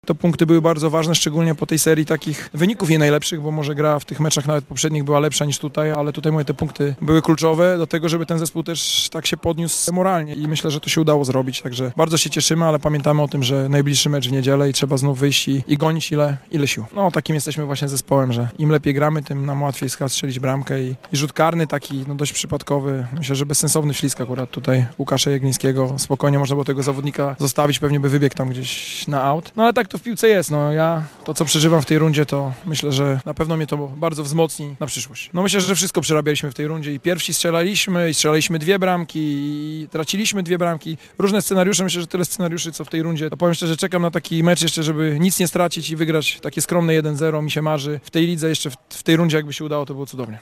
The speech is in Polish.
To punkty były bardzo ważne, szczególnie po tej serii takich wyników nie najlepszych, bo może gra w tych meczach nawet poprzednich była lepsza niż tutaj, ale tutaj moje te punkty były kluczowe do tego, żeby ten zespół też tak się podniósł moralnie i myślę, że to się udało zrobić, także bardzo się cieszymy, ale pamiętamy o tym, że najbliższy mecz w niedzielę i trzeba znów wyjść i gonić ile sił. No takim jesteśmy właśnie zespołem, że im lepiej gramy, tym nam łatwiej strzelić bramkę i rzut karny taki dość przypadkowy, myślę, że bezsensowny ślizg akurat tutaj Łukasza Jegnińskiego, spokojnie można było tego zawodnika zostawić, pewnie by wybiegł tam gdzieś na aut, no ale tak to w piłce jest, no ja to co przeżywam w tej rundzie, to myślę, że na pewno mnie to bardzo wzmocni na przyszłość. No myślę, że wszystko przerabialiśmy w tej rundzie i pierwsi strzelaliśmy 2 bramki i traciliśmy 2 bramki, różne scenariusze, myślę, że tyle scenariuszy co w tej rundzie, to powiem szczerze, czekam na taki mecz jeszcze, żeby nic nie stracić i wygrać takie skromne 1-0, mi się marzy w tej lidze, jeszcze w tej rundzie jakby się udało, to było cudownie.